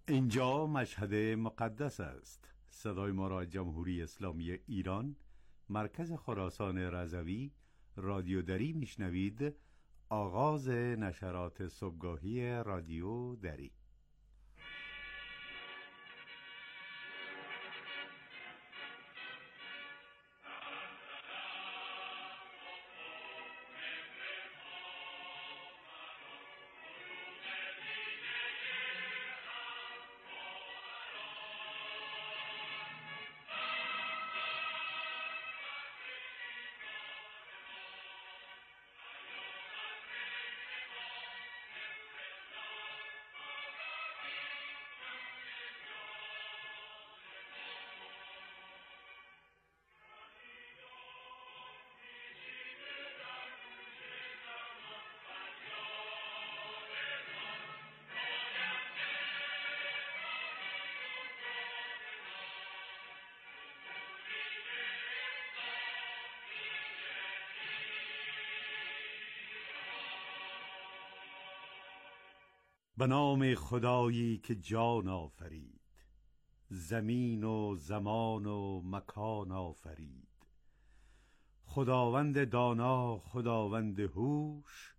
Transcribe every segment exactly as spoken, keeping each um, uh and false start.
اینجا مشهد مقدس است. صدای ما را جمهوری اسلامی ایران، مرکز خراسان رضوی، رادیو دری میشنوید. آغاز نشرات صبحگاهی رادیو دری. به نام خدایی که جان آفرید، زمین و زمان و مکان آفرید. خداوند دانا، خداوند هوش،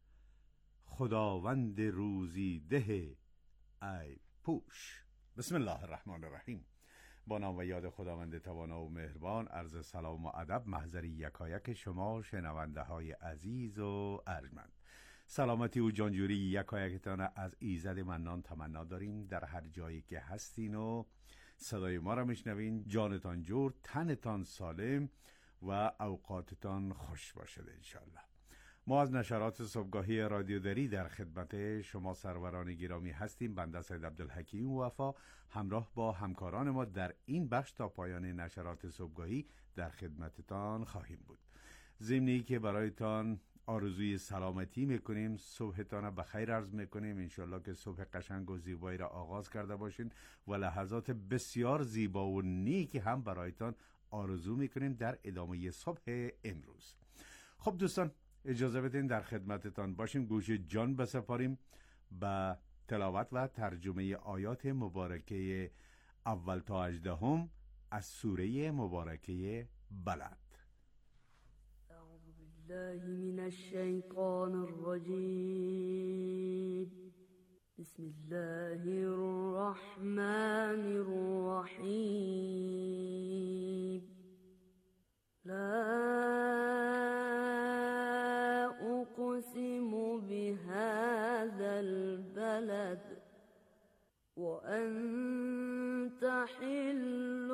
خداوند روزی ده ای پوش. بسم الله الرحمن الرحیم. با نام و یاد خداوند توانا و مهربان. عرض سلام و ادب محضر یکایک شما شنونده های عزیز و ارجمند. سلامتی و جانجوری یکایکتان از ایزد منان تمنا داریم. در هر جایی که هستین و صدای ما را میشنوین، جانتان جور، تنتان سالم و اوقاتتان خوش باشد انشالله. ما از نشرات صبحگاهی رادیو دری در خدمت شما سروران گرامی هستیم. بنده سید عبدالحکیم وفا همراه با همکاران ما در این بخش تا پایان نشرات صبحگاهی در خدمتتان خواهیم بود. ضمنی که برایتان آرزوی سلامتی میکنیم، صبحتان بخیر عرض میکنیم. انشالله که صبح قشنگ و زیبایی را آغاز کرده باشین و لحظات بسیار زیبا و نیکی هم برایتان آرزو میکنیم در ادامه صبح امروز. خب دوستان، اجازه بدین در خدمتتان باشیم. گوش جان بسپاریم به تلاوت و ترجمه آیات مبارکه اول تا هجدهم از سوره مبارکه بلد. اعوذ بالله من الشیطان الرجیم. بسم الله الرحمن الرحیم. لا أقسم بهذا البلد وأنت حل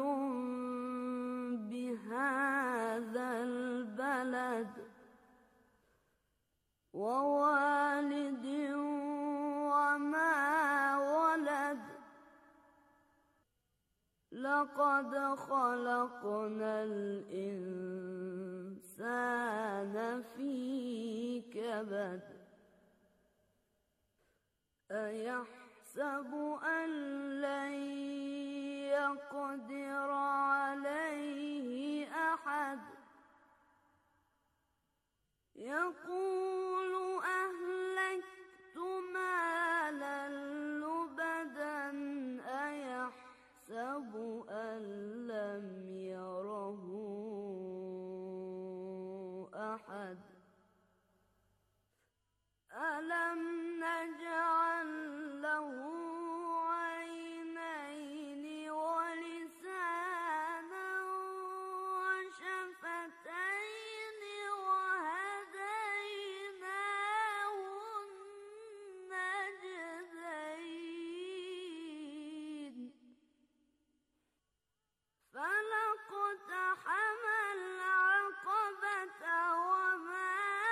بهذا البلد ووالد وما ولد لقد خلقنا الإنسان في كبد أيحسب أن لن يقدر عليه أحد يقول أهلكت مالا لبدا أيحسب أن لم يره أحد ألم نجعل له عينين ولسانا وشفتين وهديناه النجدين فلاقتحم العقبة وما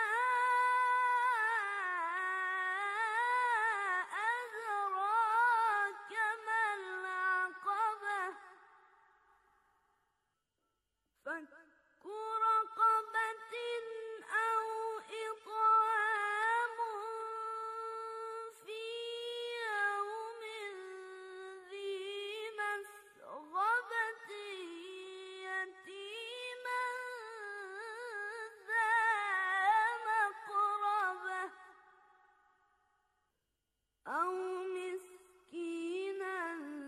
فك رقبة أو إطعام في يوم ذي مسغبة يتيما ذا مقربة أو مسكينا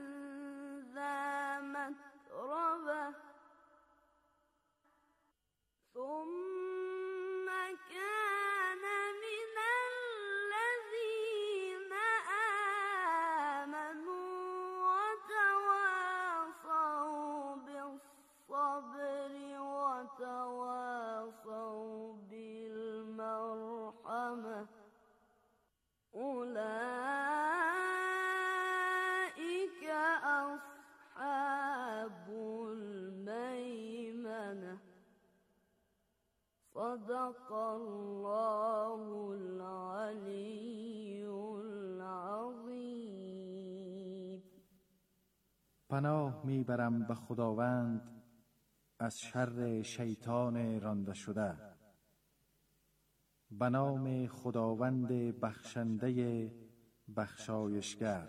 پناه میبرم به خداوند از شر شیطان رانده شده. به نام خداوند بخشنده بخشایشگر.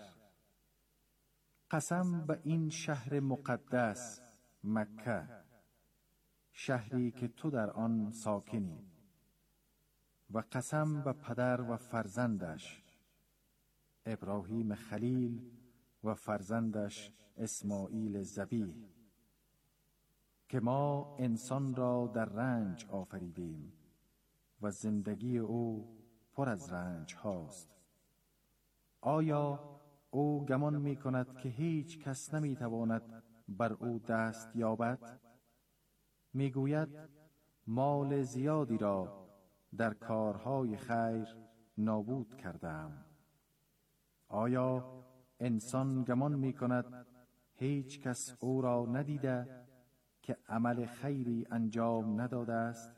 قسم به این شهر مقدس مکه، شهری که تو در آن ساکنی. و قسم به پدر و فرزندش ابراهیم خلیل و فرزندش اسماعیل ذبیح که ما انسان را در رنج آفریدیم و زندگی او پر از رنج هاست. آیا او گمان می کند که هیچ کس نمی تواند بر او دست یابد؟ می گوید مال زیادی را در کارهای خیر نابود کردم. آیا انسان گمان می کند هیچ کس او را ندیده که عمل خیری انجام نداده است؟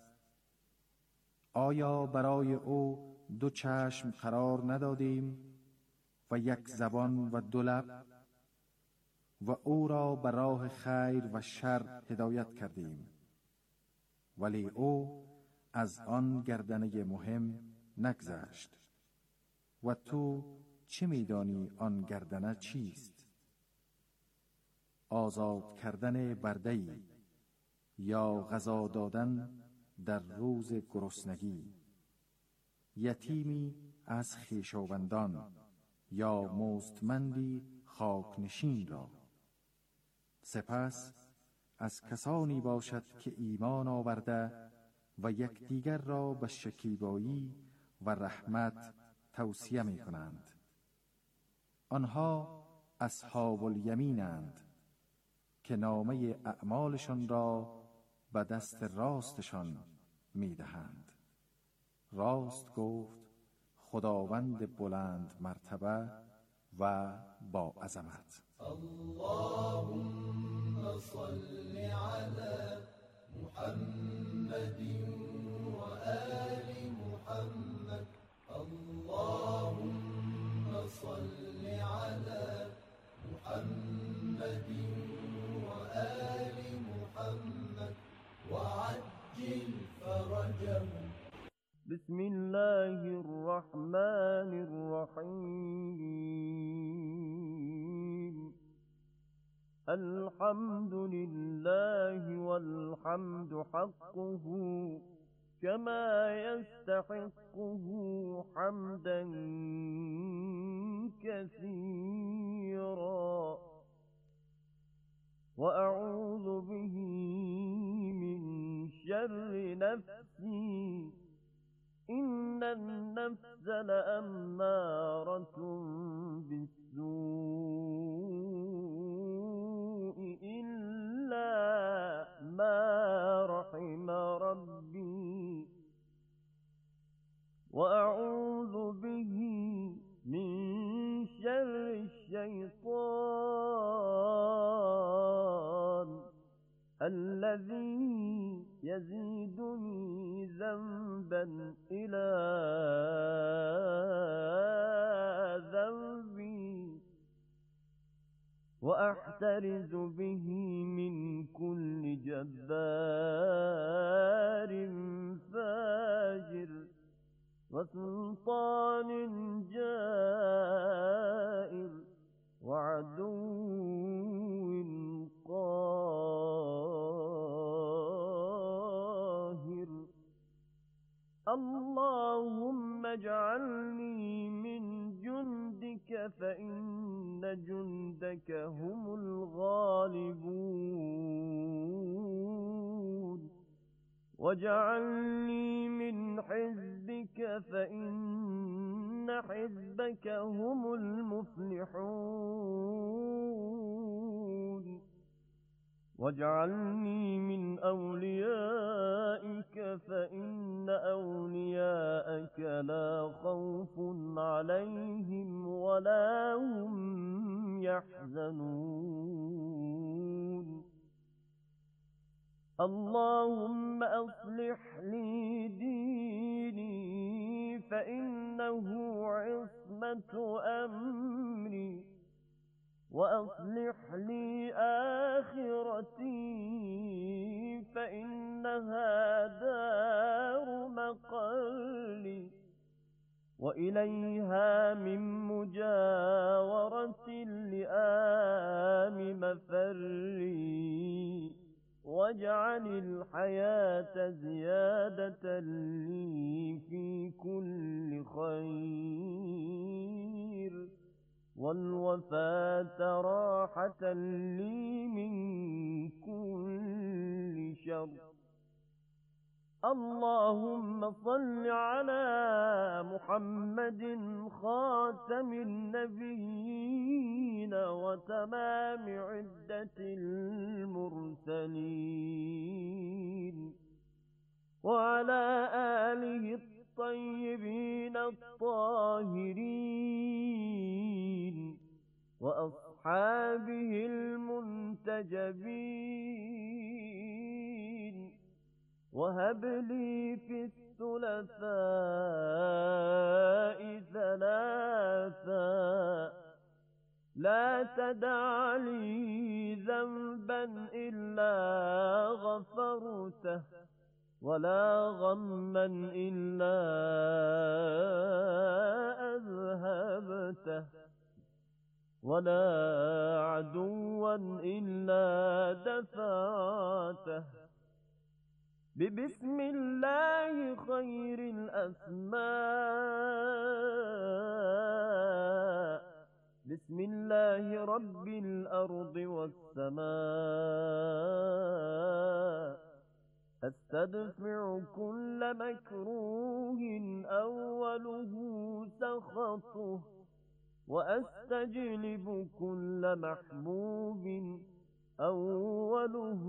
آیا برای او دو چشم قرار ندادیم و یک زبان و دو لب و او را به راه خیر و شر هدایت کردیم؟ ولی او از آن گردنه مهم نگذشت. و تو چه می‌دانی آن گردنه چیست؟ آزاد کردن برده‌ای یا غذا دادن در روز گرسنگی، یتیمی از خویشاوندان یا مستمندی خاکنشین را. سپس از کسانی باشد که ایمان آورده و یکدیگر را به شکیبایی و رحمت توصیه می کنند. آنها اصحاب الیمینند که نامه اعمالشان را به دست راستشان می دهند. راست گفت خداوند بلند مرتبه و با عظمت. اللهم صل على محمد و آل محمد. اللهم صل على محمد و آل محمد وعجل فرجهم. بسم الله الرحمن الرحيم. الحمد لله والحمد حقه كما يستحقه حمدا كثيرا. وأعوذ به من شر نفسي إن النفس لأمارة بالسوء إلا ما رحم ربي. وأعوذ به من شر الشيطان الذي يزيدني ذنبا إلى ذنبي وأحترز به من كل جبار فاجر وسلطان جائر وعدو قاهر. اللهم اجعلني من جندك فإن جندك هم الغالبون. واجعلني من حزبك فإن حزبك هم المفلحون. واجعلني من أوليائك فإن أولياءك لا خوف عليهم ولا هم يحزنون. اللهم أصلح لي ديني فإنه عصمة أمري وأصلح لي آخرتي فإنها دار مقالي وإليها من مجاورة اللئام مفري واجعل الحياة زيادة لي في كل خير والوفاة راحة لي من كل شر. اللهم صل على محمد خاتم النبيين وتمام عدة المرسلين وعلى آله الطيبين الطاهرين وأصحابه المنتجبين وهب لي في الثلثاء ثلاثا لا تدع لي ذنبا إلا غفرته ولا غما إلا أذهبته ولا عدوا إلا دفعته ببسم الله خير الأسماء بسم الله رب الأرض والسماء أستدفع كل مكروه أوله سخطه وأستجلب كل محبوب أوله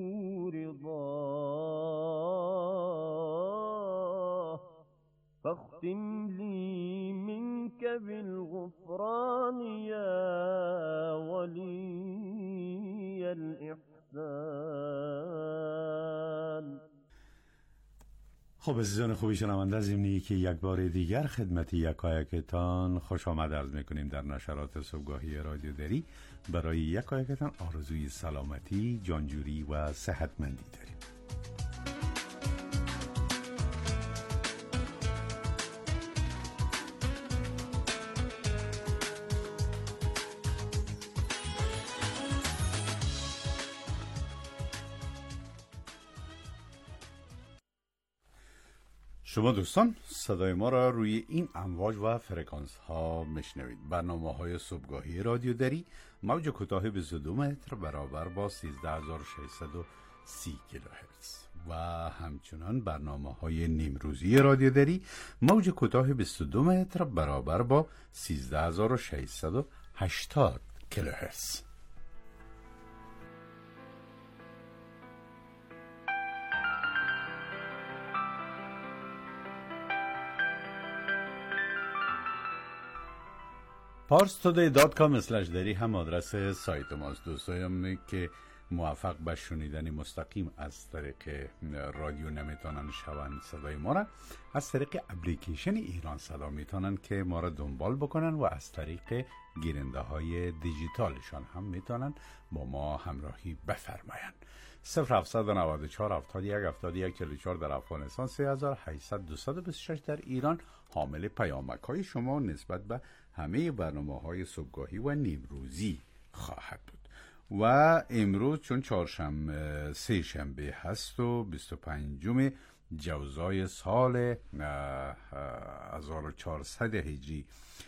رضاه فاختم لي منك بالغفران يا ولي الإحسان. خب عزیزان خوبی شنونده، از اینی که یک بار دیگر خدمت یکایکتان خوش آمد عرض میکنیم در نشرات صبحگاهی رادیو دری. برای یکایکتان آرزوی سلامتی، جانجوری و صحتمندی داریم. شما دوستان صدای ما را روی این امواج و فرکانس ها میشنوید. برنامه های صبحگاهی رادیو دری موج کوتاه بیست و دو متر برابر با سیزده هزار و ششصد و سی کیلوهرتز و همچنان برنامه های نیمروزی رادیو دری موج کوتاه بیست و دو متر برابر با سیزده هزار و ششصد و هشتاد کیلوهرتز. پارس تودی دات کام اسلش دری هم آدرس سایت ماست. دوستایم که موفق به شنیدن مستقیم از طریق رادیو نمیتونن شوند صدای ما را، از طریق اپلیکیشن ایران صدا میتونن که ما را دنبال بکنن و از طریق گیرنده های دیجیتالشان هم میتونن با ما همراهی بفرماین. صفر هفتصد و نود و چهار هفتاد و یک هفتاد و یک چهل و چهار در افغانستان، سه هزار و هشتصد دویست و بیست و شش در ایران. حامل پیامک های شما نسبت به همه برنامه های صبحگاهی و نیمروزی خواهد بود. و امروز چون چهارشنبه سه شنبه هست و بیست و پنجم جوزای سال هزار و چهارصد هجری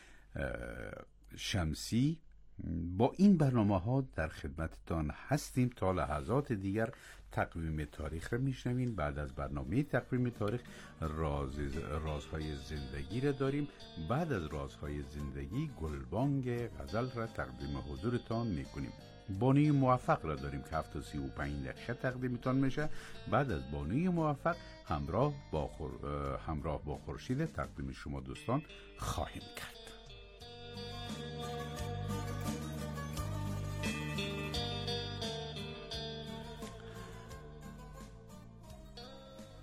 شمسی، با این برنامه ها در خدمتتان هستیم تا لحظات دیگر. تقویم تاریخ را میشنوین. بعد از برنامه تقویم تاریخ راز رازهای زندگی را داریم. بعد از رازهای زندگی گلبانگ غزل را تقدیم حضورتان میکنیم. بانوی موفق را داریم که هفت و سی و پنج دقیقه تقدیمتان میشه. بعد از بانوی موفق همراه با خور... همراه با خورشید تقدیم شما دوستان خواهیم کرد.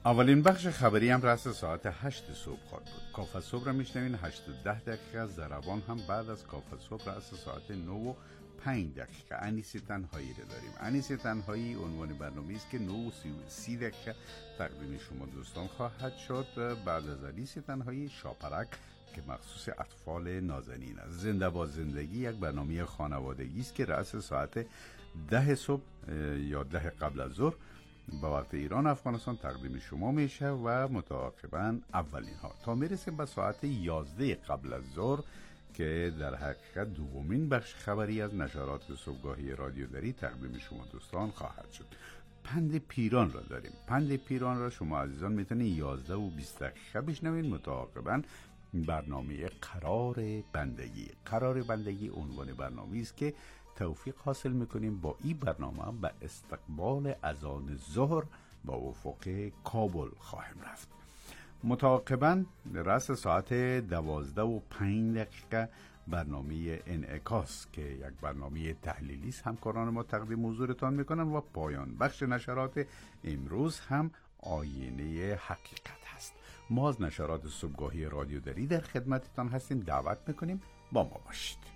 اولین بخش خبری هم رأس ساعت هشت صبح خواهد بود. کافه صبح را میشنوین. هشت و ده دقیقه از ضربان هم بعد از کافه صبح رأس ساعت نه و پنج دقیقه انیس تنهایی را داریم. انیس تنهایی عنوان برنامه است که نه و سی دقیقه تقدیم شما دوستان خواهد شد. بعد از انیس تنهایی شاپرک که مخصوص اطفال نازنین است. زنده با زندگی یک برنامه خانوادگی است که رأس ساعت ده صبح یا ده قبل از ظهر با وقت ایران افغانستان تقدیم شما میشه و متعاقباً اولین ها تا میرسیم به ساعت یازده قبل از ظهر که در حقیقت دومین بخش خبری از نشرات صبحگاهی رادیو دری تقدیم شما دوستان خواهد شد. پند پیران را داریم. پند پیران را شما عزیزان میتونید یازده و بیست دقیقه بشنوید. متعاقباً برنامه قرار بندگی. قرار بندگی عنوان برنامه است که توفیق حاصل میکنیم با این برنامه به استقبال اذان ظهر با افق کابل خواهیم رفت. متعاقباً رأس ساعت دوازده و پنج دقیقه برنامه انعکاس که یک برنامه تحلیلی است همکاران ما تقدیم حضورتان میکنن و پایان بخش نشرات امروز هم آینه حقیقت هست. ما از نشرات صبحگاهی رادیو دری در خدمتتان هستیم. دعوت میکنیم با ما باشید.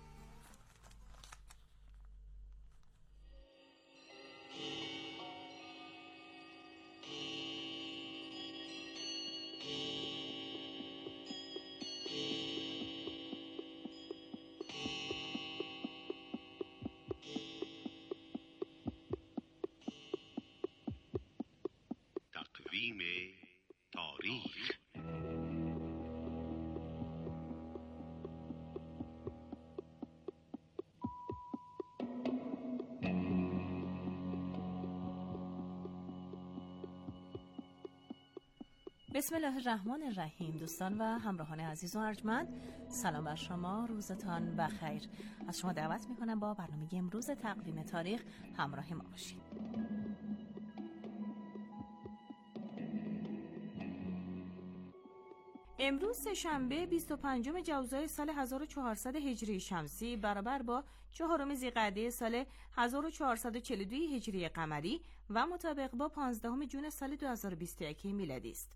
تقویم تاریخ. بسم الله الرحمن الرحیم. دوستان و همراهان عزیز و ارجمند، سلام بر شما، روزتان بخیر. از شما دعوت میکنم با برنامه امروز تقویم تاریخ همراه ما باشید. امروز سه‌شنبه بیست و پنجم جوزای سال هزار و چهارصد هجری شمسی برابر با چهارم ذی‌قعده سال هزار و چهارصد و چهل و دو هجری قمری و مطابق با پانزدهم ژوئن سال دو هزار و بیست و یک میلادی است.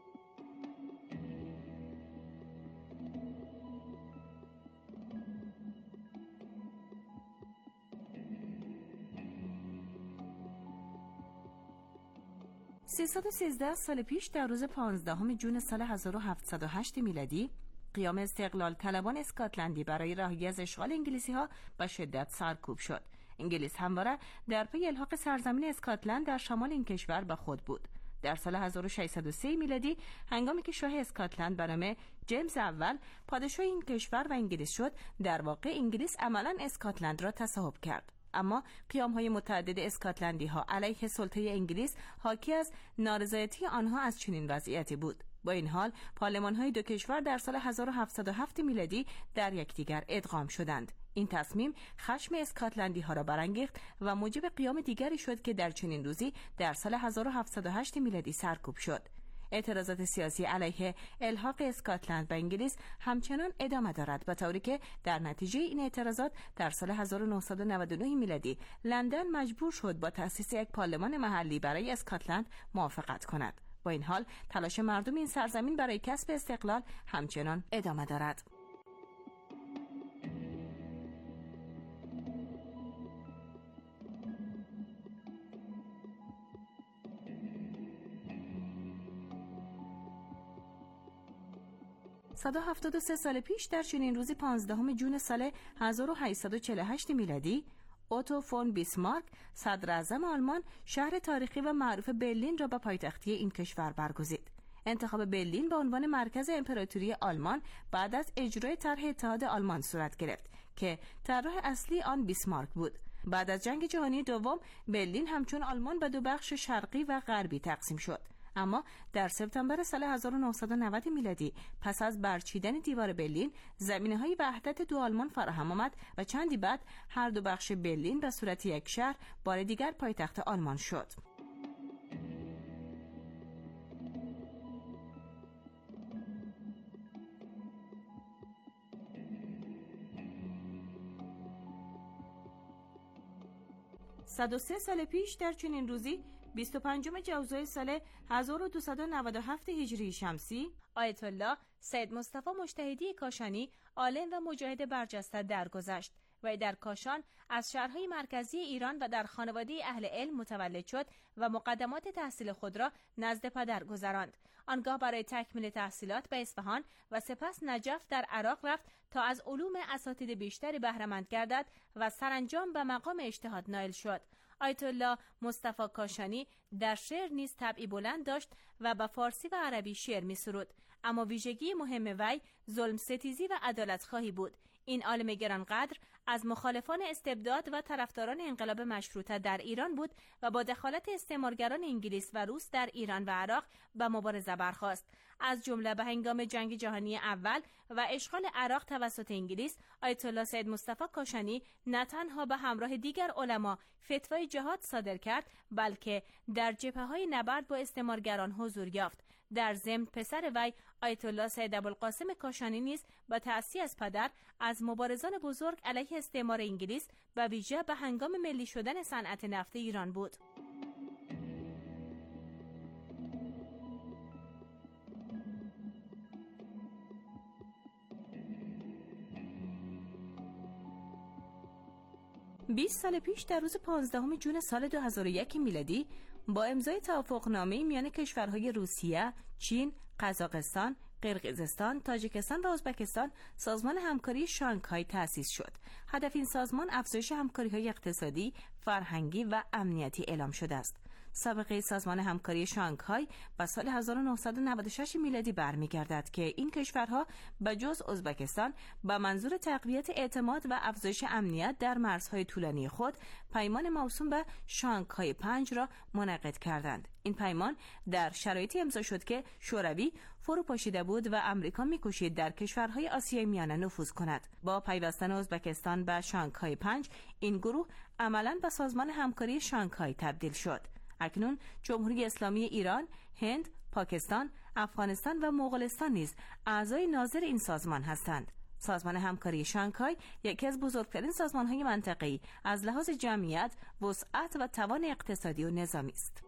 سیصد و سیزده سال پیش در روز پانزدهم ژوئن سال هزار و هفتصد و هشت میلادی قیام استقلال طلبان اسکاتلندی برای رهایی از اشغال انگلیسی ها به شدت سرکوب شد. انگلیس همواره در پی الحاق سرزمین اسکاتلند در شمال این کشور به خود بود. در سال هزار و ششصد و سه میلادی هنگامی که شاه اسکاتلند به نام جیمز اول پادشاه این کشور و انگلیس شد، در واقع انگلیس عملاً اسکاتلند را تصاحب کرد. اما قیام‌های متعدد اسکاتلندی ها علیه سلطه انگلیس حاکی از نارضایتی آنها از چنین وضعیتی بود. با این حال پارلمان‌های دو کشور در سال هزار و هفتصد و هفت میلادی در یکدیگر ادغام شدند. این تصمیم خشم اسکاتلندی ها را برانگیخت و موجب قیام دیگری شد که در چنین روزی در سال هزار و هفتصد و هشت میلادی سرکوب شد. اعتراضات سیاسی علیه الحاق اسکاتلند به انگلیس همچنان ادامه دارد، به طوری که در نتیجه این اعتراضات در سال هزار و نهصد و نود و نه میلادی لندن مجبور شد با تأسیس یک پارلمان محلی برای اسکاتلند موافقت کند. با این حال تلاش مردم این سرزمین برای کسب استقلال همچنان ادامه دارد. صد و هفتاد و سه سال پیش در چنین روزی پانزدهم ژوئن سال هزار و هشتصد و چهل و هشت میلادی اوتو فون بیسمارک صدر اعظم آلمان شهر تاریخی و معروف برلین را به پایتختی این کشور برگزید. انتخاب برلین به عنوان مرکز امپراتوری آلمان بعد از اجرای طرح اتحاد آلمان صورت گرفت که طراح اصلی آن بیسمارک بود. بعد از جنگ جهانی دوم برلین همچون آلمان به دو بخش شرقی و غربی تقسیم شد. اما در سپتامبر سال هزار و نهصد و نود میلادی پس از برچیدن دیوار برلین زمینه‌های وحدت دو آلمان فراهم آمد و چندی بعد هر دو بخش برلین به صورت یک شهر بار دیگر پایتخت آلمان شد. صد و سه سال پیش در چنین روزی بیست و پنجم جوزای سال هزار و دویست و نود و هفت هجری شمسی، آیت الله سید مصطفی مجتهدی کاشانی عالم و مجاهد برجسته درگذشت و در کاشان از شهرهای مرکزی ایران و در خانواده اهل علم متولد شد و مقدمات تحصیل خود را نزد پدر گذراند. آنگاه برای تکمیل تحصیلات به اصفهان و سپس نجف در عراق رفت تا از علوم اساتید بیشتری بهره مند گردد و سرانجام به مقام اجتهاد نائل شد. آیت الله مصطفی کاشانی در شعر نیز طبعی بلند داشت و به فارسی و عربی شعر می سرود، اما ویژگی مهم وی ظلم ستیزی و عدالت خواهی بود. این عالم گرانقدر از مخالفان استبداد و طرفداران انقلاب مشروطه در ایران بود و با دخالت استعمارگران انگلیس و روس در ایران و عراق به مبارزه برخاست. از جمله به هنگام جنگ جهانی اول و اشغال عراق توسط انگلیس، آیت الله سید مصطفی کاشانی نه تنها به همراه دیگر علما فتوای جهاد صادر کرد، بلکه در جبهه‌های نبرد با استعمارگران حضور یافت. در ضمن پسر وی آیت الله سید ابوالقاسم کاشانی نیز با تأسیس از پدر از مبارزان بزرگ علیه استعمار انگلیس و ویژه به هنگام ملی شدن صنعت نفت ایران بود. بیست سال پیش در روز پانزدهم ژوئن سال دو هزار و یک میلادی با امضای توافقنامه میان کشورهای روسیه، چین، قزاقستان، قرقیزستان، تاجیکستان و ازبکستان سازمان همکاری شانگهای تأسیس شد. هدف این سازمان افزایش همکاری‌های اقتصادی، فرهنگی و امنیتی اعلام شده است. سابقه سازمان همکاری شانگهای به سال هزار و نهصد و نود و شش میلادی برمیگردد که این کشورها به جز ازبکستان به منظور تقویت اعتماد و افزایش امنیت در مرزهای طولانی خود پیمان موسوم به شانگهای پنج را منعقد کردند. این پیمان در شرایطی امضا شد که شوروی فرو پاشیده بود و امریکا می‌کوشید در کشورهای آسیای میانه نفوذ کند. با پیوستن ازبکستان به شانگهای پنج، این گروه عملاً به سازمان همکاری شانگهای تبدیل شد. اکنون جمهوری اسلامی ایران، هند، پاکستان، افغانستان و مغولستان نیز اعضای ناظر این سازمان هستند. سازمان همکاری شانگهای یکی از بزرگترین سازمان‌های منطقه‌ای از لحاظ جمعیت، وسعت و توان اقتصادی و نظامی است.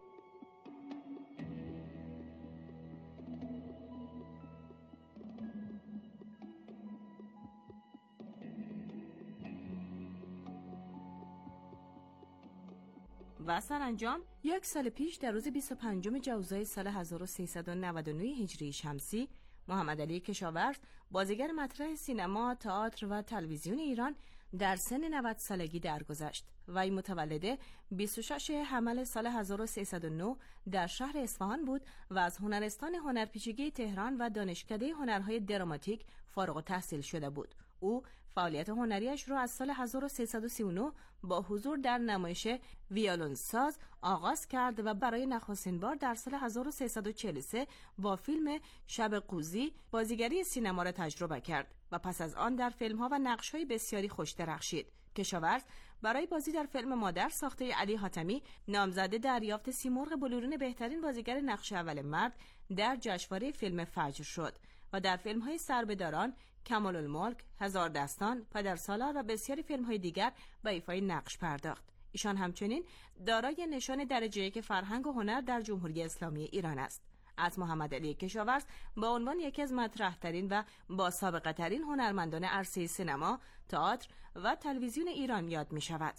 و سرانجام یک سال پیش در روز بیست و پنجم جوزای سال هزار و سیصد و نود و نه هجری شمسی، محمد علی کشاورز، بازیگر مطرح سینما، تئاتر و تلویزیون ایران، در سن نود سالگی درگذشت. وی متولد بیست و شش حمل سال هزار و سیصد و نه در شهر اصفهان بود و از هنرستان هنرپیچگی تهران و دانشکده هنرهای دراماتیک فارغ التحصیل شده بود. او فعالیت هنریش را از سال هزار و سیصد و سی و نه با حضور در نمایش ویولون ساز آغاز کرد و برای نخستین بار در سال هزار و سیصد و چهل و سه با فیلم شب قوزی بازیگری سینما را تجربه کرد و پس از آن در فیلم‌ها و نقش‌های بسیاری خوش درخشید. کشاورز برای بازی در فیلم مادر ساخته علی حاتمی نامزد دریافت سیمرغ بلورین بهترین بازیگر نقش اول مرد در جشنواره فیلم فجر شد و در فیلم‌های سربه‌داران، کمال الملک، هزار دستان، پدرسالار و بسیاری فیلم‌های دیگر به ایفای نقش پرداخت. ایشان همچنین دارای نشان درجه یک فرهنگ و هنر در جمهوری اسلامی ایران است. از محمد علی کشاورز به عنوان یکی از مطرح‌ترین و با سابقه‌ترین هنرمندان عرصه سینما، تئاتر و تلویزیون ایران یاد می‌شود.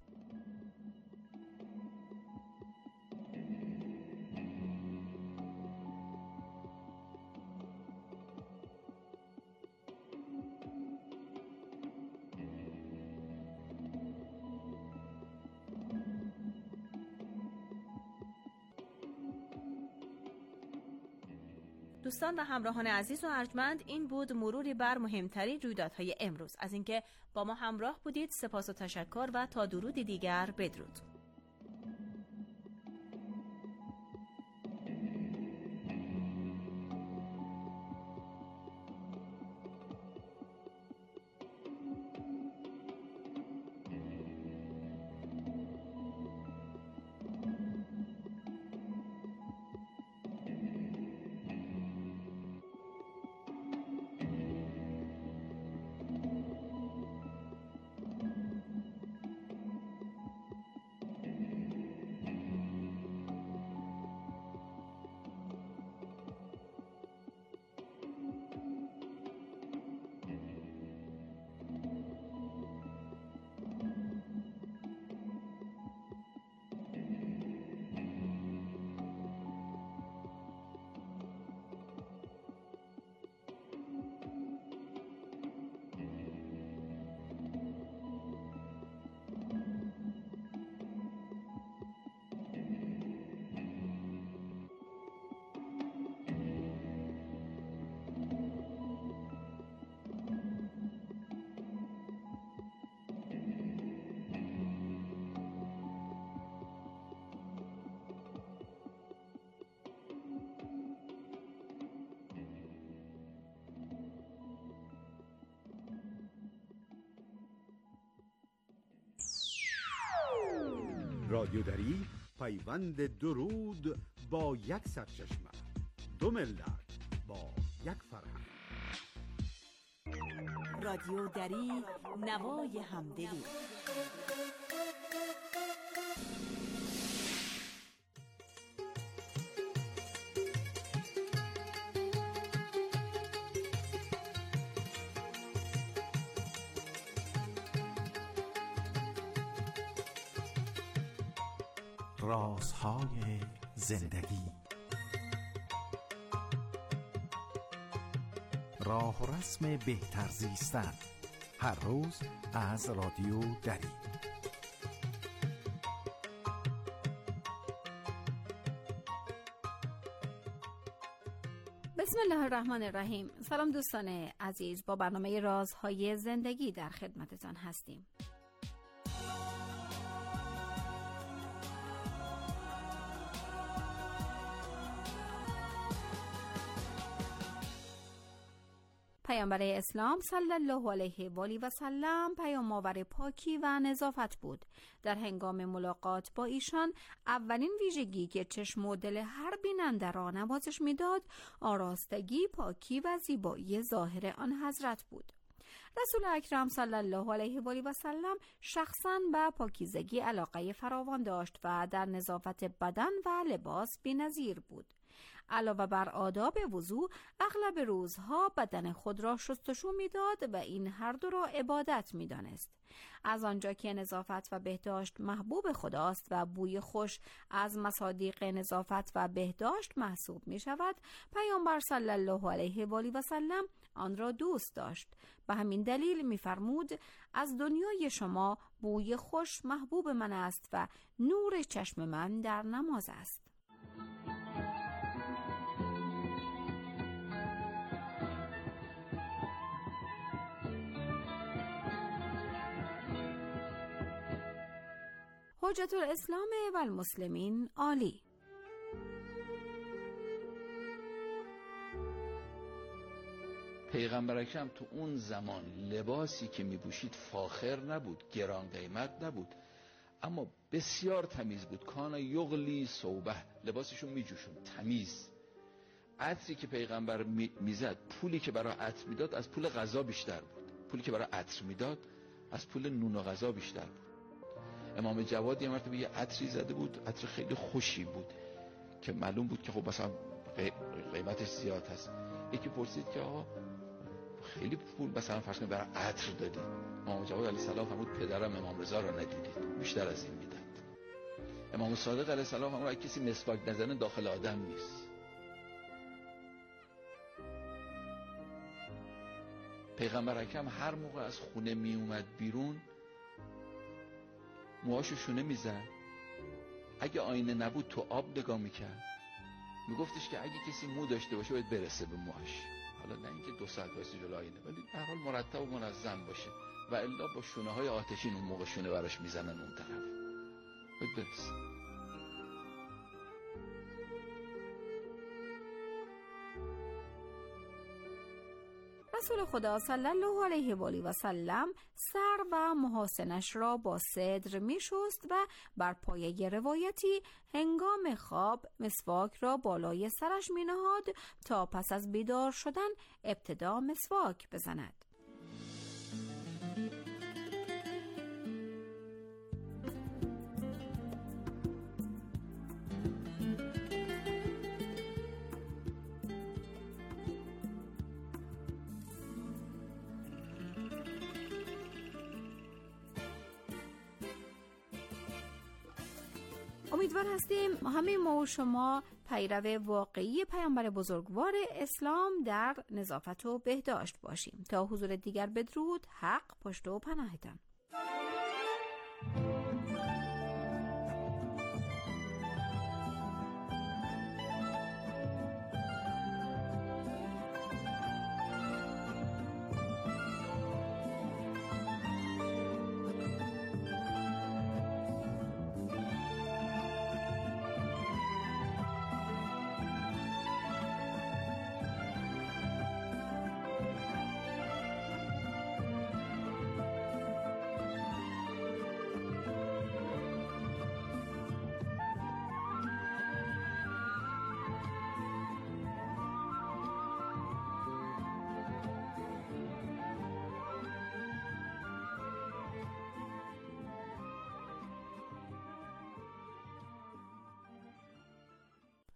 دوستان و همراهان عزیز و ارجمند، این بود مروری بر مهمترین رویدادهای امروز. از اینکه با ما همراه بودید سپاس و تشکر و تا درودی دیگر بدرود. رادیودری پیوند درود با یک سرچشمه، دو ملت با یک فرهنگ. رادیو دری، نوای همدلی. رازهای زندگی، راه و رسم بهتر زیستن، هر روز از رادیو دری. بسم الله الرحمن الرحیم. سلام دوستان عزیز، با برنامه رازهای زندگی در خدمتتان هستیم. پیامبر اسلام صلی الله علیه و آله و سلم پیام آور پاکی و نظافت بود. در هنگام ملاقات با ایشان اولین ویژگی که چشم و دل هر بیننده را نوازش میداد آراستگی، پاکی و زیبایی ظاهر آن حضرت بود. رسول اکرم صلی الله علیه و آله و سلم شخصاً به پاکیزگی علاقه فراوان داشت و در نظافت بدن و لباس بی‌نظیر بود. علاوه بر آداب وضو، اغلب روزها بدن خود را شستشو می‌داد و این هر دو را عبادت می‌دانست. از آنجا که نظافت و بهداشت محبوب خداست و بوی خوش از مصادیق نظافت و بهداشت محسوب می‌شود، پیامبر صلی الله علیه و آله و سلم آن را دوست داشت. به همین دلیل می‌فرمود از دنیای شما بوی خوش محبوب من است و نور چشم من در نماز است. حجت الاسلام و المسلمین عالی. پیغمبر اکرم تو اون زمان لباسی که میپوشید فاخر نبود، گران قیمت نبود، اما بسیار تمیز بود. کان یغلی صوبه، لباسشون میجوشون، تمیز. عطری که پیغمبر میزد، پولی که برای عطر میداد از پول غذا بیشتر بود. پولی که برای عطر میداد از پول نون و غذا بیشتر بود. امام جواد یه مرتبه یه عطری زده بود، عطر خیلی خوشی بود که معلوم بود که خب مثلا قیمتش زیاد هست. یکی پرسید که آقا خیلی پول مثلا فرض کنید برای عطر دادی؟ امام جواد علیه السلام فرمود پدرم امام رضا را ندیدید، بیشتر از این میداد. امام صادق علیه السلام فرمود اگه کسی مسواک نزنه داخل آدم نیست. پیغمبر اکرم هر موقع از خونه می اومد بیرون موهاشو شونه میزد، اگه آینه نبود تو آب نگاه میکرد، میگفتش که اگه کسی مو داشته باشه باید برسه به موهاش، حالا نه اینکه دو ساعت واسه جلو آینه، ولی به هر حال مرتب و منظم باشه، و الا با شونه های آتشین اون موقع شونه براش میزنن اون طرف، باید برسه. رسول خدا صلی الله علیه و آله و سلم سر و محاسنش را با سدر می شست و بر پایه روایتی هنگام خواب مسواک را بالای سرش می نهاد تا پس از بیدار شدن ابتدا مسواک بزند. امیدوار هستیم همه ما و شما پیرو واقعی پیامبر بزرگوار اسلام در نظافت و بهداشت باشیم. تا حضور دیگر بدرود، حق پشت و پناهتان.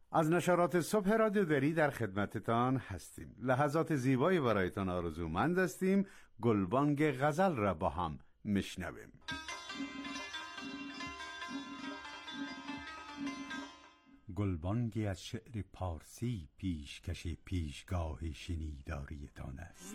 از نشرات صبح رادیو دری در خدمتتان هستیم. لحظات زیبایی برایتان آرزومند هستیم. گلبانگ غزل را با هم میشنویم. گلبانگی از شعر پارسی پیشکش پیشگاه شنیداریتان است.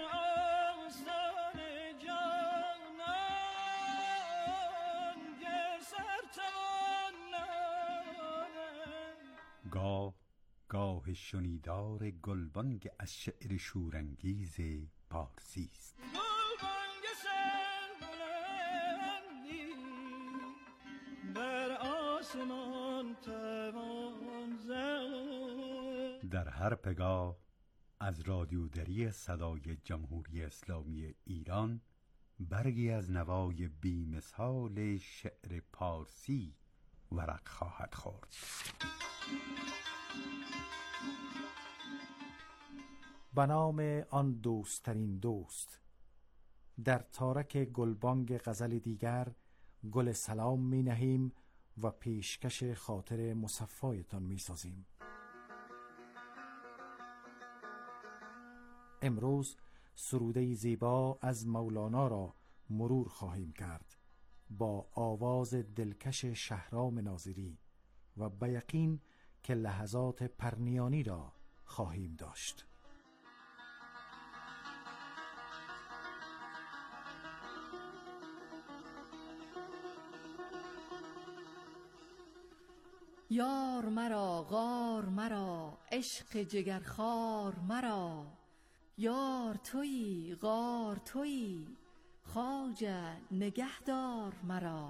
گاه گاه شنیدار گلبانگ از شعر شورانگیز پارسی است. گلبانگ سربلندی بر آسمان توان زد. در هر پگاه از رادیو دری صدای جمهوری اسلامی ایران برگی از نوای بی‌مثال شعر پارسی ورق خواهد خورد. به نام آن دوستترین دوست. در تارک گلبانگ غزل دیگر گل سلام می نهیم و پیشکش خاطر مصفایتان می سازیم. امروز سروده زیبا از مولانا را مرور خواهیم کرد با آواز دلکش شهرام ناظری و به یقین که لحظات پرنیانی را خواهیم داشت. یار مرا غار مرا عشق جگرخوار مرا، یار تویی غار تویی خواجه نگهدار مرا.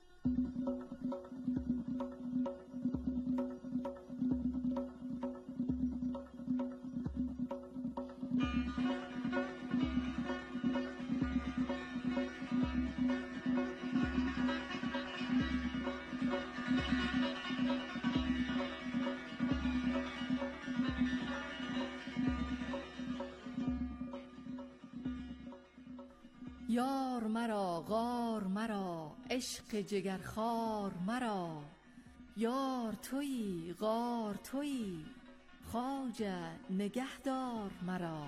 یار مرا غار مرا عشق جگرخوار مرا، یار تویی غار تویی خواجه نگهدار مرا.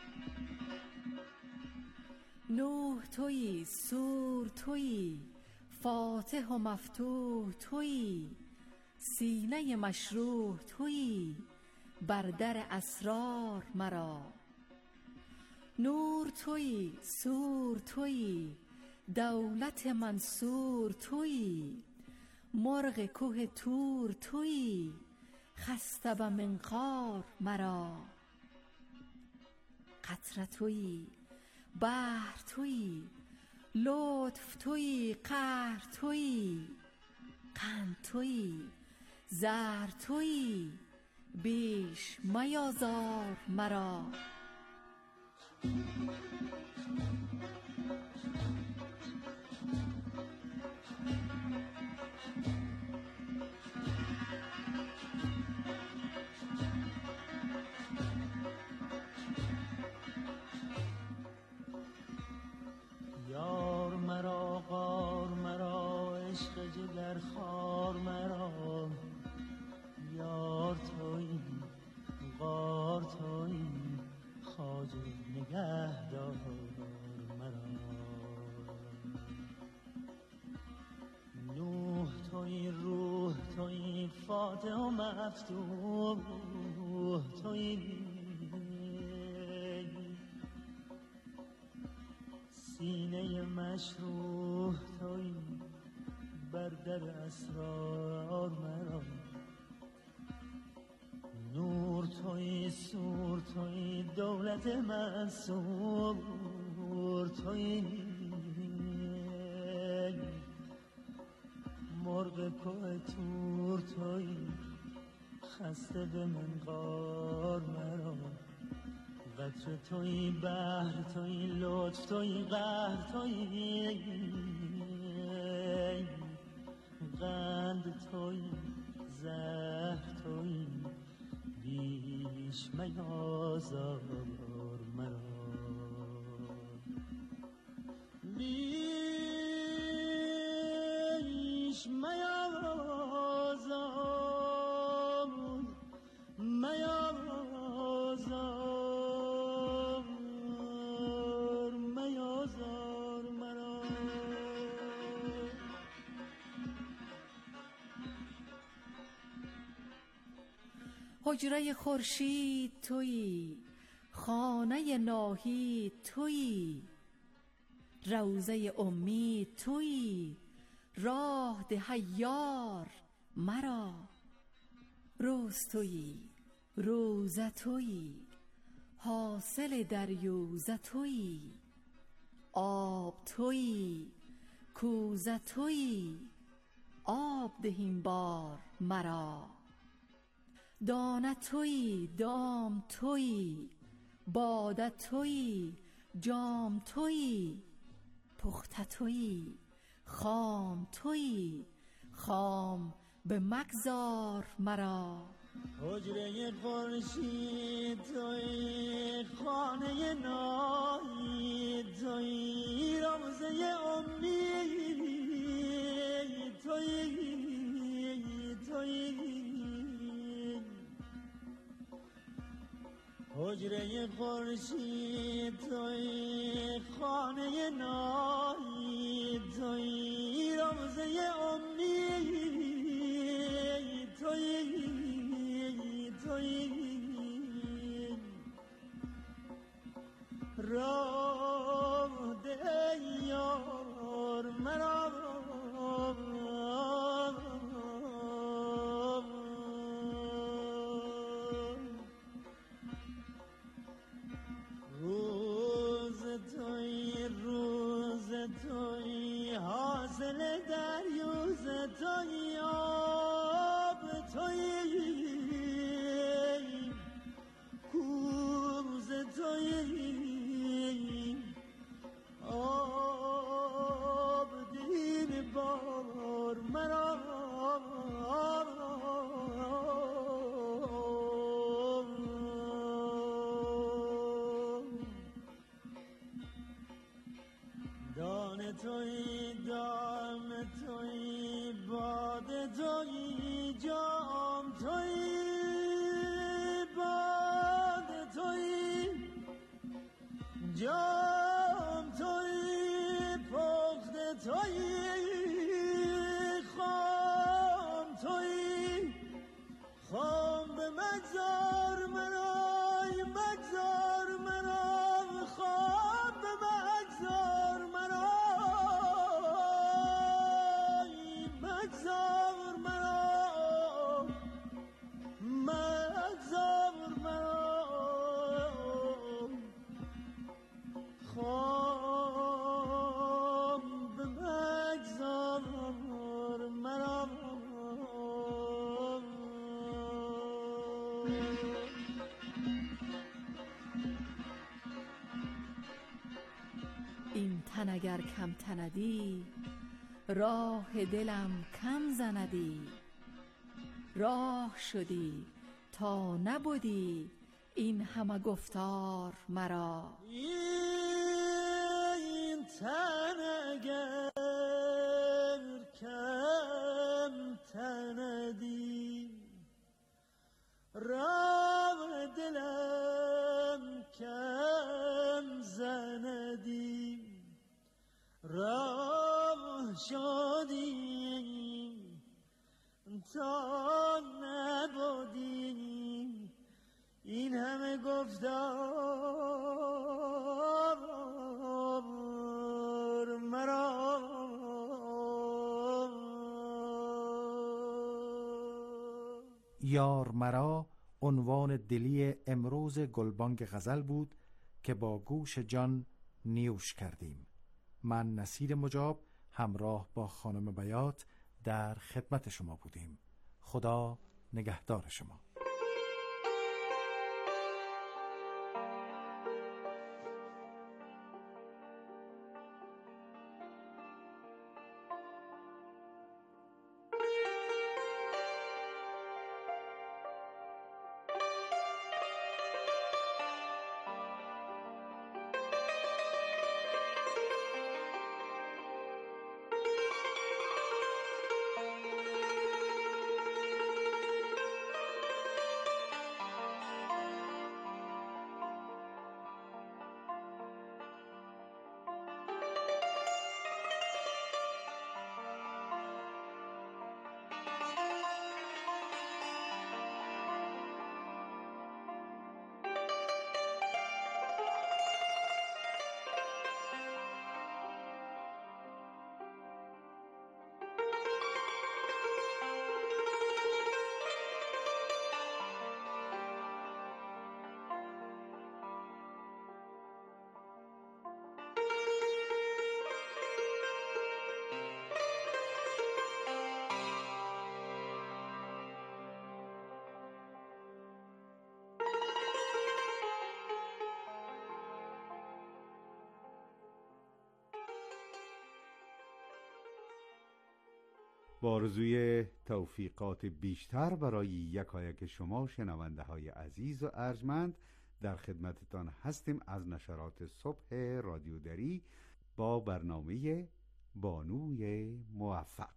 نوح تویی سور تویی فاتح و مفتوح تویی، سینه مشروح تویی بر در اسرار مرا. نور تویی سور تویی دولت منصور تویی، مرغ کوه تور تویی خسته به منقار مرا. قطره تویی بحر تویی لطف تویی قهر تویی، قند تویی زهر تویی بیش میازار مرا. یار مرا غار مرا عشق جگر خار مرا، یار تویی غار تویی خواجه نگهدار مرا. نوح تویی روح تویی فاتح و مفتوح تویی، سینه مشروح تویی بر در اسرار مرا. نور تویی سور تویی دولت منصور تویی، مرغ کوه تور تویی خسته به منقار مرا. قطره تویی بحر تویی لطف تویی قهر تویی، قند تویی زهر تویی بیش میازار مرا. بیش میازار حجره خورشید تویی، خانه ناهید تویی، روضه امید تویی، راه ده یار مرا. روز تویی، روزه تویی، حاصل دریوزه تویی، آب تویی، کوزه تویی، آب دهیم بار مرا. دانه تویی، دام تویی، باده تویی، جام تویی، پخته تویی، خام تویی، خام به مگذار مرا. حجره خورشید تویی، خانه ناهید تویی، روضه امید تویی تویی. حجره خورشید تویی، خانه ناهید تویی، روضه امید تویی تویی. راه ده یار مرا، روز تویی، روز تویی، حاصل دریوز تویی، آب تویی، کوز تویی، آب دین بار مرا. دانه تویی، دام تویی، باد تویی، جام تویی، باد تویی، جام تویی، پخته تویی، خام تویی، خام به مگذار مرا، مگذار مرا، خام به مگذار مرا، مگذار مرا، مگذار مرا، خام به مگذار مرا. این تن اگر کم تندی، راه دلم کم زندی. راه شدی تا نبودی این همه گفتار مرا. این تن اگر کم تندی، راه دلم کم زندی. راه شدی تا نبودی این همه گفتار مرا. یار مرا عنوان دلی امروز گلبانگ غزل بود که با گوش جان نیوش کردیم. من نصیر مجاب همراه با خانم بیات در خدمت شما بودیم. خدا نگهدار شما. با آرزوی توفیقات بیشتر برای یکایک شما شنونده های عزیز و ارجمند در خدمتتان هستیم از نشرات صبح رادیو دری با برنامه بانوی موفق.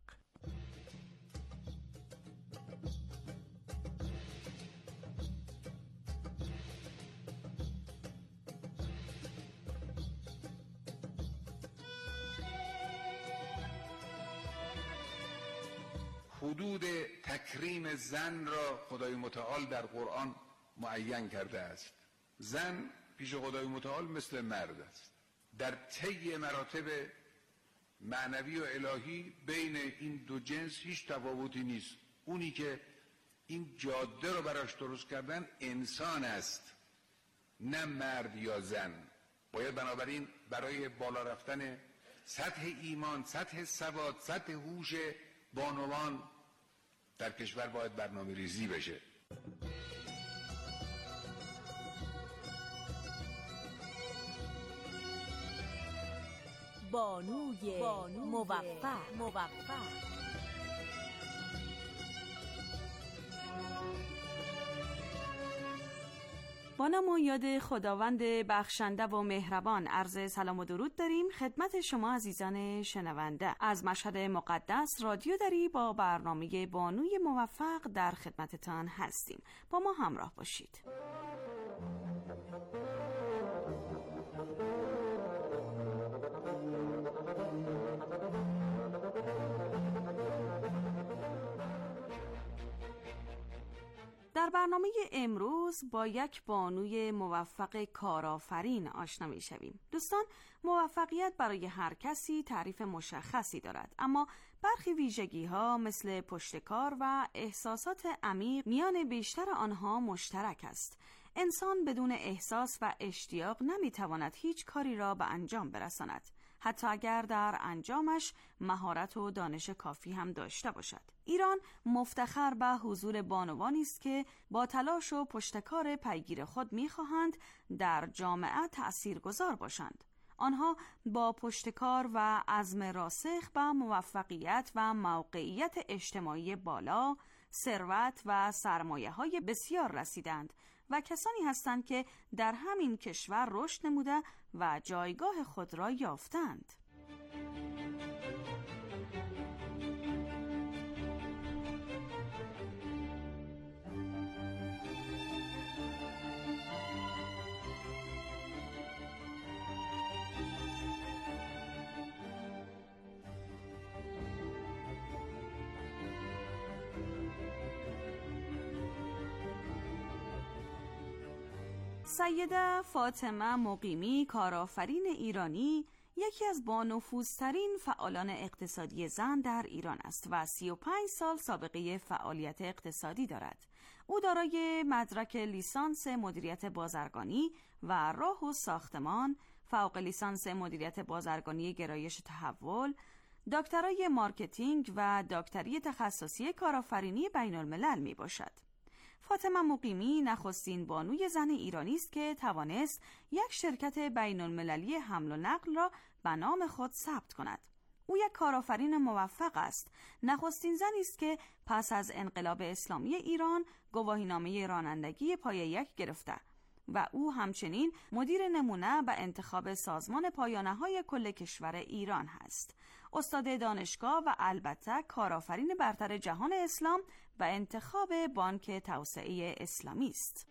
حدود تکریم زن را خدای متعال در قرآن معین کرده است. زن پیش خدای متعال مثل مرد است. در طی مراتب معنوی و الهی بین این دو جنس هیچ تفاوتی نیست. اونی که این جاده رو براش درست کردن انسان است، نه مرد یا زن. باید بنابراین برای بالا رفتن سطح ایمان، سطح سواد، سطح هوش بانوان در کشور باید برنامه ریزی بشه. بانوی موفق موفق با نام و یاد خداوند بخشنده و مهربان عرض سلام و درود داریم خدمت شما عزیزان شنونده. از مشهد مقدس رادیو دری با برنامه بانوی موفق در خدمتتان هستیم. با ما همراه باشید. در برنامه امروز با یک بانوی موفق کارآفرین آشنا می شویم. دوستان، موفقیت برای هر کسی تعریف مشخصی دارد، اما برخی ویژگی ها مثل پشتکار و احساسات عمیق میان بیشتر آنها مشترک است. انسان بدون احساس و اشتیاق نمی تواند هیچ کاری را به انجام برساند، حتی اگر در انجامش مهارت و دانش کافی هم داشته باشد. ایران مفتخر به حضور بانوانی است که با تلاش و پشتکار پیگیر خود می‌خواهند در جامعه تأثیرگذار باشند. آنها با پشتکار و عزم راسخ به موفقیت و موقعیت اجتماعی بالا، ثروت و سرمایه‌های بسیار رسیدند و کسانی هستند که در همین کشور رشد نموده و جایگاه خود را یافتند. سیده فاطمه مقیمی، کارآفرین ایرانی، یکی از بانفوذترین فعالان اقتصادی زن در ایران است و سی و پنج سال سابقه فعالیت اقتصادی دارد. او دارای مدرک لیسانس مدیریت بازرگانی و راه و ساختمان، فوق لیسانس مدیریت بازرگانی گرایش تحول، دکترای مارکتینگ و دکتری تخصصی کارآفرینی بین الملل می باشد. فاطمه مقیمی نخستین بانوی زن ایرانی است که توانست یک شرکت بین المللی حمل و نقل را به نام خود ثبت کند. او یک کارآفرین موفق است. نخستین زنی است که پس از انقلاب اسلامی ایران گواهینامه رانندگی پایه یک گرفته و او همچنین مدیر نمونه به انتخاب سازمان پایانه‌های کل کشور ایران هست. استاد دانشگاه و البته کارآفرین برتر جهان اسلام و انتخاب بانک توسعه اسلامی است.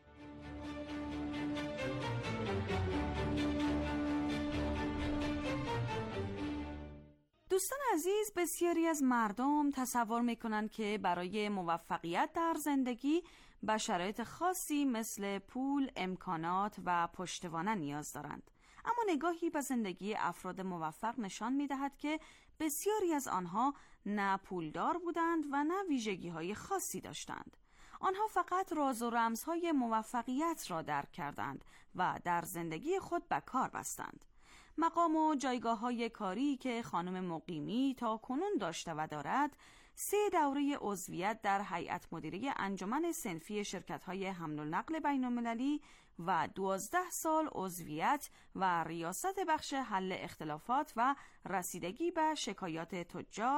دوستان عزیز، بسیاری از مردم تصور میکنند که برای موفقیت در زندگی به شرایط خاصی مثل پول، امکانات و پشتوانه نیاز دارند. اما نگاهی به زندگی افراد موفق نشان می‌دهد که بسیاری از آنها نه پولدار بودند و نه ویژگی‌های خاصی داشتند. آنها فقط راز و رمزهای موفقیت را درک کردند و در زندگی خود به کار بستند. مقام و جایگاه‌های کاری که خانم مقیمی تا کنون داشته و دارد، سه دوره عضویت در هیئت مدیره انجمن صنفی شرکت‌های حمل و نقل بین‌المللی و دوازده سال عضویت و ریاست بخش حل اختلافات و رسیدگی به شکایات تجار،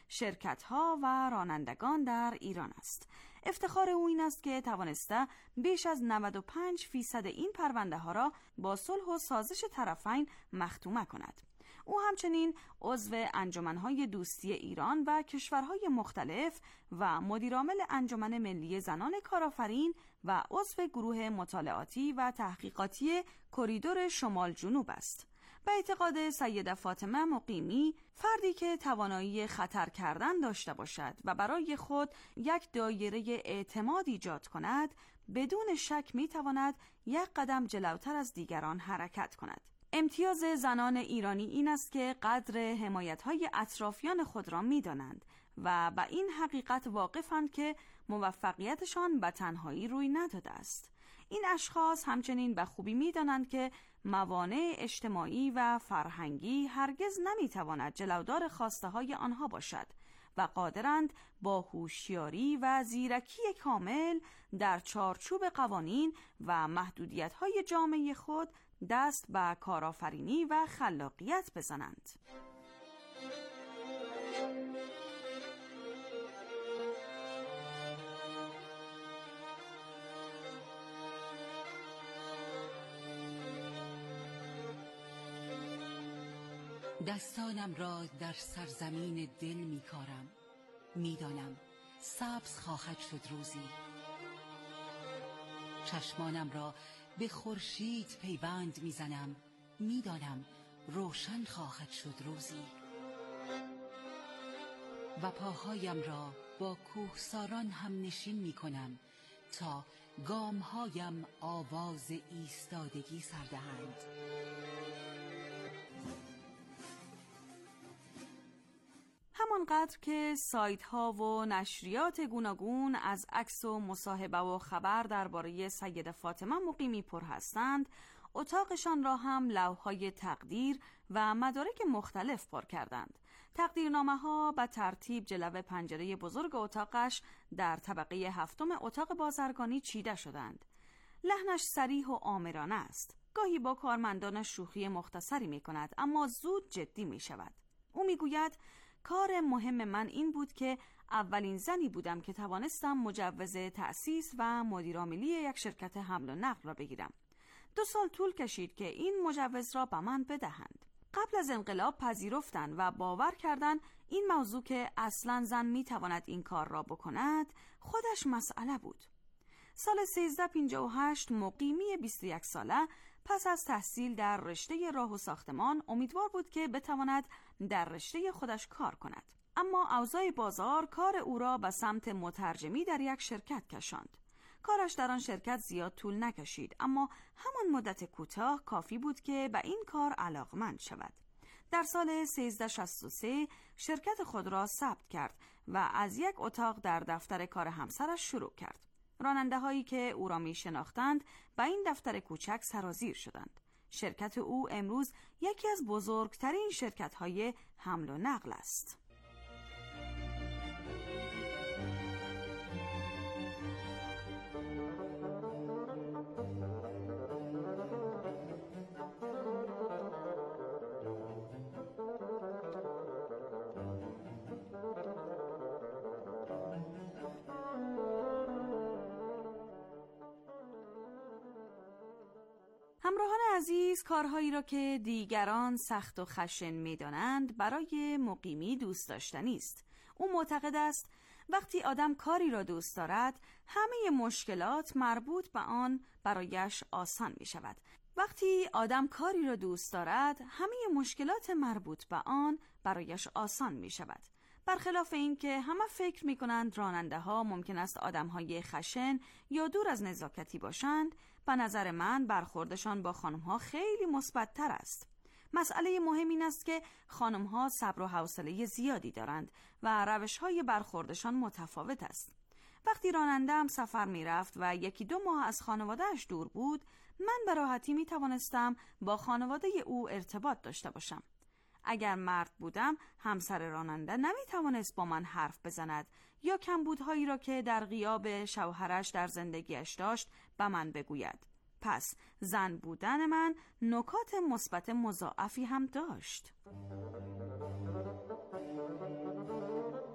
شرکت‌ها و رانندگان در ایران است. افتخار او این است که توانسته بیش از نود و پنج فیصد این پرونده ها را با صلح و سازش طرفین مختومه کند. او همچنین عضو انجمن‌های دوستی ایران و کشورهای مختلف و مدیرعامل انجمن ملی زنان کارآفرین و عضو گروه مطالعاتی و تحقیقاتی کریدور شمال جنوب است. به اعتقاد سیده فاطمه مقیمی، فردی که توانایی خطر کردن داشته باشد و برای خود یک دایره اعتماد ایجاد کند، بدون شک می‌تواند یک قدم جلوتر از دیگران حرکت کند. امتیاز زنان ایرانی این است که قدر حمایت‌های اطرافیان خود را می‌دانند و به این حقیقت واقفند که موفقیتشان به تنهایی روی نداده است. این اشخاص همچنین به خوبی می‌دانند که موانع اجتماعی و فرهنگی هرگز نمی‌تواند جلودار خواسته‌های آنها باشد و قادرند با هوشیاری و زیرکی کامل در چارچوب قوانین و محدودیت‌های جامعه خود دست به کارآفرینی و خلاقیت بزنند. دستانم را در سرزمین دل می کارم، می دانم سبز خواهد شد روزی. چشمانم را به خورشید پیوند می زنم، می دانم روشن خواهد شد روزی. و پاهایم را با کوهساران هم نشین می کنم تا گامهایم آواز ایستادگی سر دهند. همانقدر که سایت ها و نشریات گوناگون از عکس و مصاحبه و خبر درباره سیده فاطمه مقیمی پر هستند، اتاقشان را هم لوح‌های تقدیر و مدارک مختلف پر کردند. تقدیرنامه ها به ترتیب جلو پنجره بزرگ اتاقش در طبقه هفتم اتاق بازرگانی چیده شدند. لحنش صریح و آمرانه است. گاهی با کارمندانش شوخی مختصری می کند، اما زود جدی می شود. او می گوید کار مهم من این بود که اولین زنی بودم که توانستم مجوز تأسیس و مدیرعاملی یک شرکت حمل و نقل را بگیرم. دو سال طول کشید که این مجوز را به من بدهند. قبل از انقلاب پذیرفتند و باور کردند این موضوع که اصلاً زن میتواند این کار را بکند خودش مسئله بود. سال سیزده پنجاه و هشت مقیمی بیست و یک ساله پس از تحصیل در رشته راه و ساختمان امیدوار بود که بتواند در رشته خودش کار کند. اما اوضاع بازار کار او را به سمت مترجمی در یک شرکت کشاند. کارش در آن شرکت زیاد طول نکشید، اما همان مدت کوتاه کافی بود که به این کار علاقمند شود. در سال سیزده شصت و سه شرکت خود را ثبت کرد و از یک اتاق در دفتر کار همسرش شروع کرد. راننده هایی که او را می شناختند به این دفتر کوچک سرازیر شدند. شرکت او امروز یکی از بزرگترین شرکت های حمل و نقل است. همراهان عزیز، کارهایی را که دیگران سخت و خشن می‌دانند برای مقیمی دوست داشتنی است. او معتقد است وقتی آدم کاری را دوست دارد همه مشکلات مربوط به آن برایش آسان می شود. وقتی آدم کاری را دوست دارد همه مشکلات مربوط به آن برایش آسان می شود. برخلاف این که همه فکر می کنند راننده ها ممکن است آدم های خشن یا دور از نزاکتی باشند، به نظر من برخوردشان با خانم ها خیلی مثبت‌تر است. مسئله مهم این است که خانم ها صبر و حوصله زیادی دارند و روش های برخوردشان متفاوت است. وقتی راننده‌ام سفر می رفت و یکی دو ماه از خانواده‌اش دور بود، من به راحتی می توانستم با خانواده او ارتباط داشته باشم. اگر مرد بودم، همسر راننده نمی توانست با من حرف بزند یا کمبودهایی را که در غیاب شوهرش در زندگیش داشت به من بگوید. پس زن بودن من نکات مثبت مضاعفی هم داشت.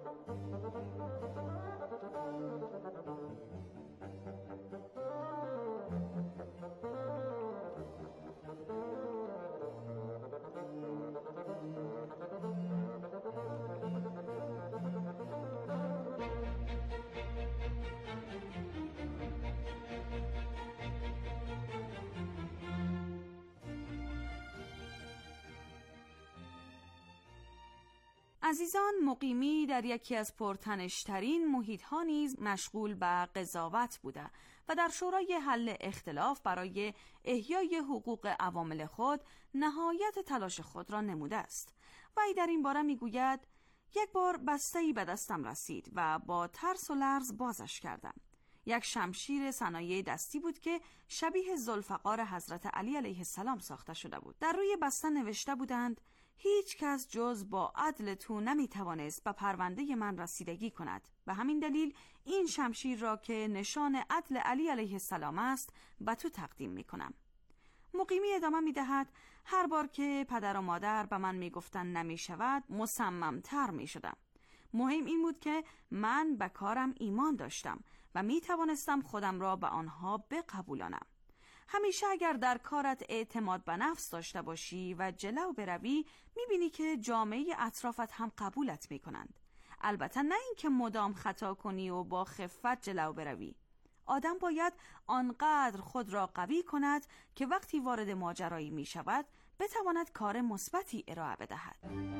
عزیزان، مقیمی در یکی از پرتنش‌ترین محیط‌ها نیز مشغول به قضاوت بوده و در شورای حل اختلاف برای احیای حقوق عوامل خود نهایت تلاش خود را نموده است. وی در این باره می‌گوید: یک بار بسته‌ای به دستم رسید و با ترس و لرز بازش کردم. یک شمشیر صنایع دستی بود که شبیه ذوالفقار حضرت علی علیه السلام ساخته شده بود. در روی بسته نوشته بودند: هیچ کس جز با عدل تو نمی توانست به پرونده من رسیدگی کند. به همین دلیل این شمشیر را که نشان عدل علی علیه السلام است به تو تقدیم می کنم. مقیمی ادامه می دهد: هر بار که پدر و مادر به من می گفتن نمی شود مصممتر می شدم. مهم این بود که من به کارم ایمان داشتم و می توانستم خودم را به آنها بقبولانم. همیشه اگر در کارت اعتماد به نفس داشته باشی و جلو بروی، می بینی که جامعه اطرافت هم قبولت می کنند. البته نه این که مدام خطا کنی و با خفت جلو بروی. آدم باید آنقدر خود را قوی کند که وقتی وارد ماجرایی می شود بتواند کار مثبتی ارائه بدهد.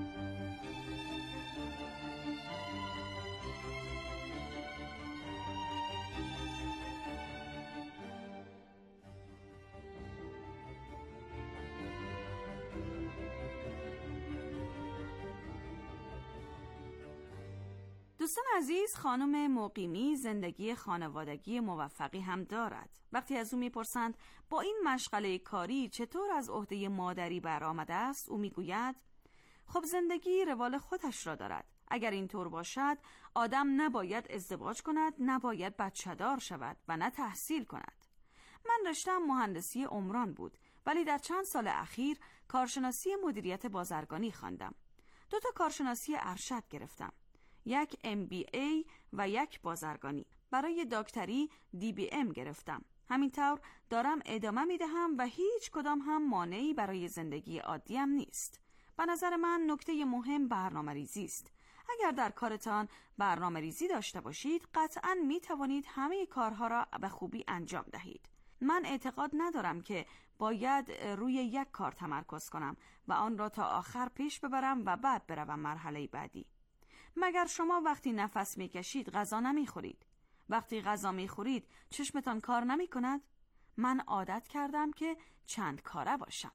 دوستان عزیز، خانم مقیمی زندگی خانوادگی موفقی هم دارد. وقتی از او میپرسند با این مشغله کاری چطور از عهده مادری برآمده است، او میگوید: خب زندگی روال خودش را دارد. اگر اینطور باشد آدم نباید ازدواج کند، نباید بچه‌دار شود و نه تحصیل کند. من رشته‌ام مهندسی عمران بود، ولی در چند سال اخیر کارشناسی مدیریت بازرگانی خواندم. دو تا کارشناسی ارشد گرفتم. یک ام بی ای و یک بازرگانی. برای دکتری دی بی ام گرفتم. همینطور دارم ادامه میدهم و هیچ کدام هم مانعی برای زندگی عادیم نیست. به نظر من نکته مهم برنامه ریزی است. اگر در کارتان برنامه ریزی داشته باشید، قطعاً می توانید همه کارها را به خوبی انجام دهید. من اعتقاد ندارم که باید روی یک کار تمرکز کنم و آن را تا آخر پیش ببرم و بعد بروم مرحله بعدی. مگر شما وقتی نفس میکشید غذا نمیخورید؟ وقتی غذا میخورید چشمتان کار نمی کند؟ من عادت کردم که چند کاره باشم.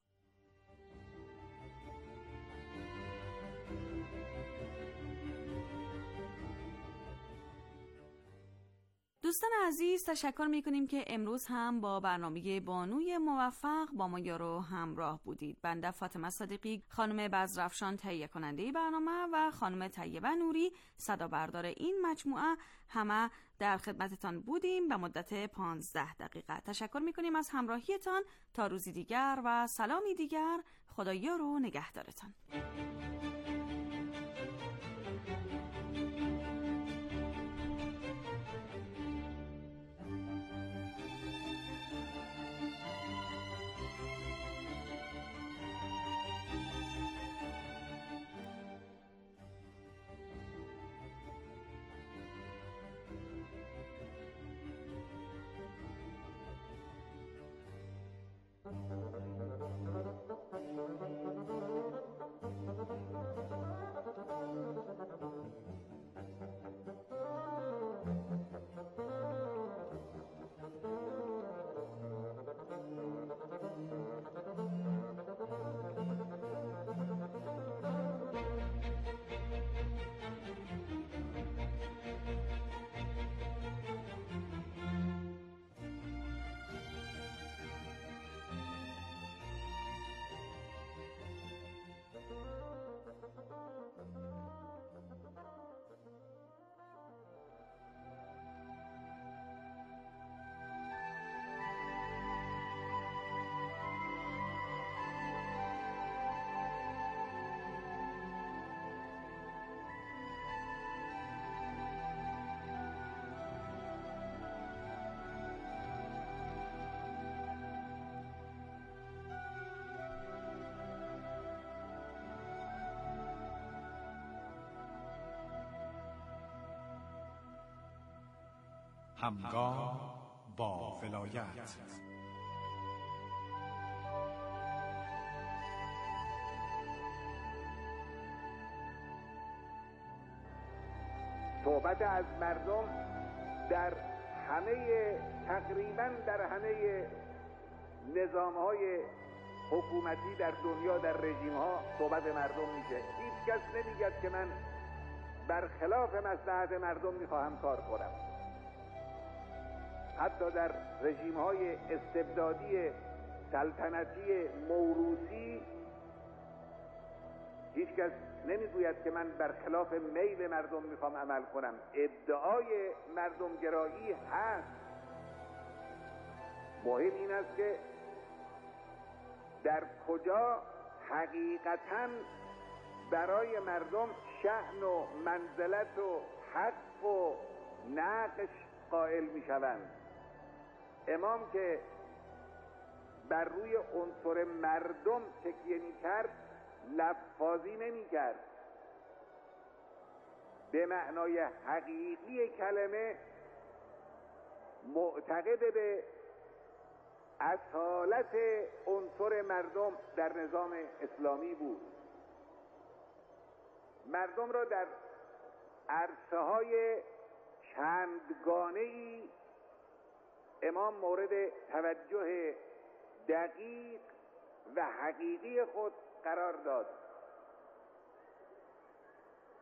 دوستان عزیز، تشکر میکنیم که امروز هم با برنامه بانوی موفق با ما یارو همراه بودید. بنده فاطمه صادقی، خانم بزرافشان تهیه کننده برنامه و خانم طیبه نوری صدا بردار این مجموعه همه در خدمتتان بودیم به مدت پانزده دقیقه. تشکر میکنیم از همراهیتان. تا روزی دیگر و سلامی دیگر، خدا یار و نگهدارتان. همگام با ولایت. صحبت از مردم در همه تقریبا در همه نظام‌های حکومتی در دنیا، در رژیم‌ها صحبت مردم میشه. هیچ کس نمیگه که من برخلاف مصلحت مردم میخواهم کار کنم. حتی در رژیم‌های استبدادی سلطنتی موروثی هیچ کس نمیگوید که من برخلاف میل مردم میخوام عمل کنم. ادعای مردم گرایی هست. مهم این است که در کجا حقیقتاً برای مردم شأن و منزلت و حق و نقش قائل میشوند. امام که بر روی عنصر مردم تکیه میکرد، لفاظی نمیکرد، به معنای حقیقی کلمه معتقد به اصالت عنصر مردم در نظام اسلامی بود. مردم را در عرصه های چندگانه ای امام مورد توجه دقیق و حقیقی خود قرار داد.